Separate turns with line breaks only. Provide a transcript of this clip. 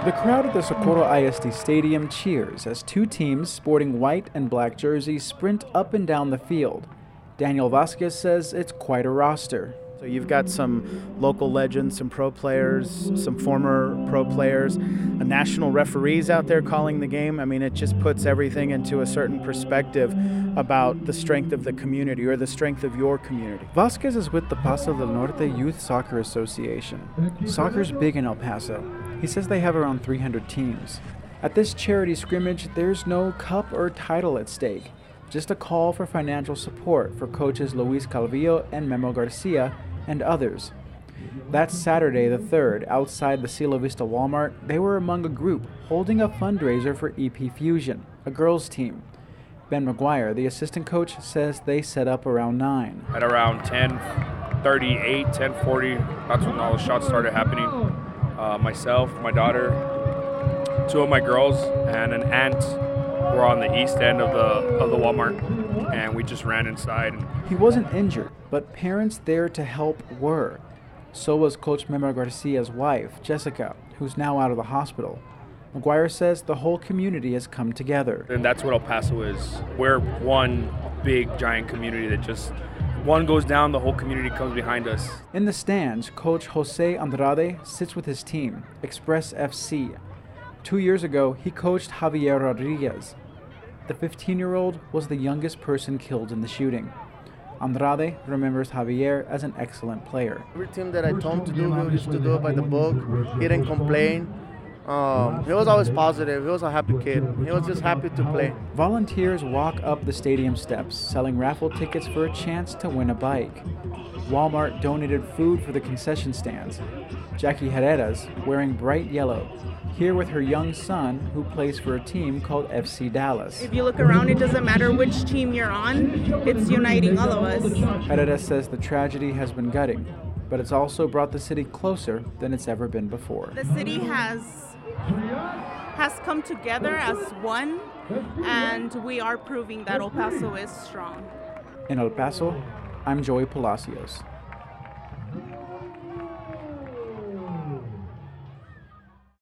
The crowd at the Socorro ISD Stadium cheers as two teams sporting white and black jerseys sprint up and down the field. Daniel Vasquez says it's quite a roster.
So you've got some local legends, some pro players, some former pro players, national referees out there calling the game. I mean, it just puts everything into a certain perspective about the strength of the community or the strength of your community.
Vasquez is with the Paso del Norte Youth Soccer Association. Soccer's big in El Paso. He says they have around 300 teams. At this charity scrimmage, there's no cup or title at stake, just a call for financial support for coaches Luis Calvillo and Memo Garcia and others. That Saturday the 3rd, outside the Cielo Vista Walmart, they were among a group holding a fundraiser for EP Fusion, a girls' team. Ben McGuire, the assistant coach, says they set up around 9.
At around 10:38, 10:40, that's when all the shots started happening. Myself, my daughter, 2 of my girls, and an aunt were on the east end of the Walmart, and we just ran inside.
He wasn't injured, but parents there to help were. So was Coach Memo Garcia's wife, Jessica, who's now out of the hospital. McGuire says the whole community has come together.
And that's what El Paso is. We're one big, giant community that just, one goes down, the whole community comes behind us.
In the stands, Coach Jose Andrade sits with his team, Express FC. 2 years ago, he coached Javier Rodriguez. The 15-year-old was the youngest person killed in the shooting. Andrade remembers Javier as an excellent player.
Everything that I told him to do, he used to do it by the book. He didn't complain. He was always positive. He was a happy kid. He was just happy to play.
Volunteers walk up the stadium steps, selling raffle tickets for a chance to win a bike. Walmart donated food for the concession stands. Jackie Herrera's wearing bright yellow, here with her young son who plays for a team called FC Dallas.
If you look around, it doesn't matter which team you're on, it's uniting all of us.
Herrera says the tragedy has been gutting, but it's also brought the city closer than it's ever been before.
The city has come together as one, and we are proving that El Paso is strong.
In El Paso, I'm Joey Palacios.